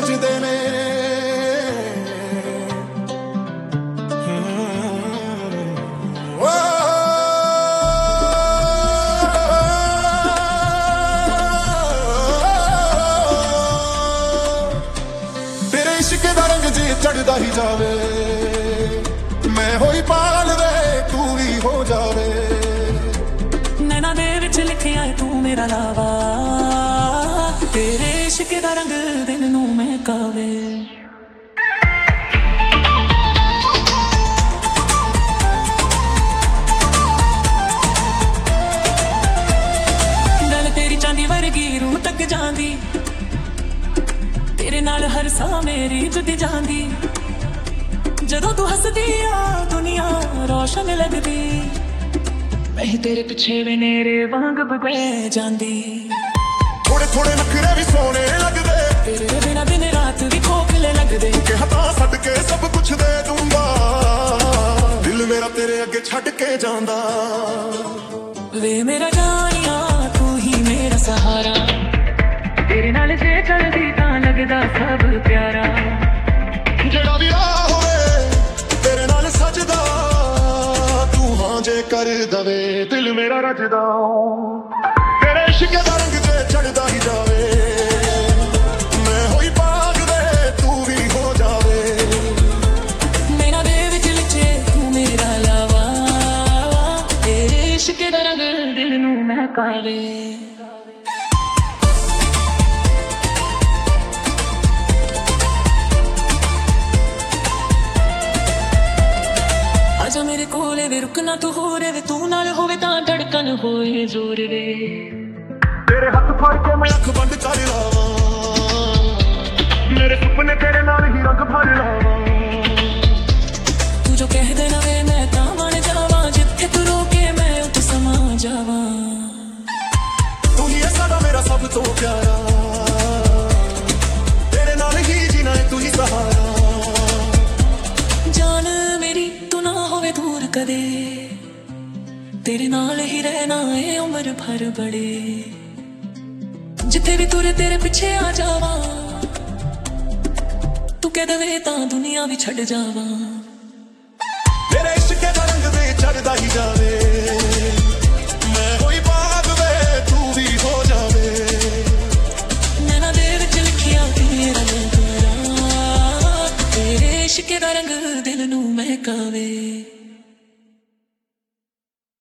ਰਚਦੇ ਨੇ। ਤੇਰੇ ਇਸ਼ਕ ਦਾ ਰੰਗ ਜੇ ਚੜ੍ਹਦਾ ਹੀ ਜਾਵੇ, ਮੈਂ ਹੋਈ ਪਾਗਲ ਵੇ ਤੂੰ ਵੀ ਹੋ ਜਾਵੇ। ਨੈਣਾ ਦੇ ਵਿੱਚ ਲਿਖਿਆ ਤੂੰ ਮੇਰਾ ਲਾਵਾ, ਤੇਰੇ ਇਸ਼ਕ ਦਾ ਰੰਗ ਦਿਲ ਨੂੰ ਮਹਿਕਾਵੇ। ਗੱਲ ਤੇਰੀ ਚਾਂਦੀ ਵਰਗੀ ਰੂਹ ਤੱਕ ਜਾਂਦੀ, ਤੇਰੇ ਨਾਲ ਹਰ ਸਾਹ ਮੇਰੀ ਜੁੱਤੀ ਜਾਂਦੀ। ਜਦੋਂ ਤੂੰ ਹੱਸਦੀ ਆ ਦੁਨੀਆ ਰੋਸ਼ਨ ਲੱਗਦੀ, ਮੈਂ ਤੇਰੇ ਪਿੱਛੇ ਵੀ ਨੇਰੇ ਵਾਂਗ ਬਗੈ ਜਾਂਦੀ। ਥੋੜੇ ਥੋੜੇ ਨਖਰੇ ਵੀ ਸੋਹਣੇ ਲੱਗਦੇ, ਤੇਰੇ ਬਿਨਾਂ ਦਿਨ ਰਾਤ ਵੀ ਖੋਖਲੇ ਲੱਗਦੇ। ਕਿ ਹੱਥਾਂ ਛੱਡ ਕੇ ਸਭ ਕੁਛ ਦੇ ਦੂੰਗਾ, ਦਿਲ ਮੇਰਾ ਤੇਰੇ ਅੱਗੇ ਛੱਡ ਕੇ ਜਾਂਦਾ। ਵੇ ਮੇਰਾ ਜਾਨੀਆ ਤੂੰ ਹੀ ਮੇਰਾ ਸਹਾਰਾ, ਤੇਰੇ ਨਾਲ ਜੇ ਚੱਲਦੀ ਤਾਂ ਲੱਗਦਾ ਸਭ ਪਿਆਰਾ। ਜਿਹੜਾ ਵੀ ਰਾਹ ਹੋਵੇ ਤੇਰੇ ਨਾਲ ਸਜਦਾ, ਤੂੰ ਹਾਂ ਜੇ ਕਰ ਦਵੇ ਦਿਲ ਮੇਰਾ ਰਜਦਾ। ਤੇਰੇ ਇਸ਼ਕ ਦਾ ਰੰਗ ਜੇ ਚੜ੍ਹਦਾ ਹੀ ਜਾਵੇ, ਮੈਂ ਹੋਈ ਪਾਗਲ ਵੇ ਤੂੰ ਵੀ ਹੋ ਜਾਵੇ। ਨੈਣਾ ਦੇ ਵਿੱਚ ਲਿਖੇ ਤੂੰ ਮੇਰਾ ਲਾਵਾ, ਤੇਰੇ ਇਸ਼ਕ ਦਾ ਰੰਗ ਦਿਲ ਨੂੰ ਮਹਿਕਾਵੇ। ਆਜਾ ਮੇਰੇ ਕੋਲੇ ਵੇ ਰੁਕਣਾ ਤੂੰ ਹੋਰੇ ਵੇ, ਤੂੰ ਨਾਲ ਹੋਵੇ ਤਾਂ ਧੜਕਣ ਹੋਏ ਜ਼ੋਰ ਵੇ। ਤੇਰੇ ਹੱਥ ਫੜ ਕੇ ਮੈਂ ਅੱਖ ਬੰਦ ਕਰ ਲਾਵਾਂ, ਮੇਰੇ ਸੁਪਨੇ ਤੇਰੇ ਨਾਲ ਹੀ ਰੰਗ ਭਰ ਲਾਵਾਂ। ਤੂੰ ਜੋ ਕਹਿ ਦੇ ਨਾ ਵੇ ਮੈਂ ਤਾਂ ਮੰਨ ਜਾਵਾਂ, ਜਿੱਥੇ ਤੂੰ ਰੋਕੇ ਮੈਂ ਉੱਥੇ ਸਮਾ ਜਾਵਾਂ। ਤੂੰ ਹੀ ਹੈ ਸਾਡਾ ਮੇਰਾ ਸਭ ਤੋਂ ਪਿਆਰਾ, ਤੇਰੇ ਨਾਲ ਹੀ ਜੀਣਾ ਹੈ ਤੂੰ ਹੀ ਸਹਾਰਾ। ਜਾਨ ਮੇਰੀ ਤੂੰ ਨਾ ਹੋਵੇ ਦੂਰ ਕਦੇ, ਤੇਰੇ ਨਾਲ ਹੀ ਰਹਿਣਾ ਏ ਉਮਰ ਭਰ ਬੜੇ। ਜਿੱਥੇ ਵੀ ਤੁਰੇ ਤੇਰੇ ਪਿੱਛੇ ਆ ਜਾਵਾਂ, ਤੂੰ ਕਹਿ ਦੇਵੇਂ ਤਾਂ ਦੁਨੀਆ ਵੀ ਛੱਡ ਜਾਵਾਂ।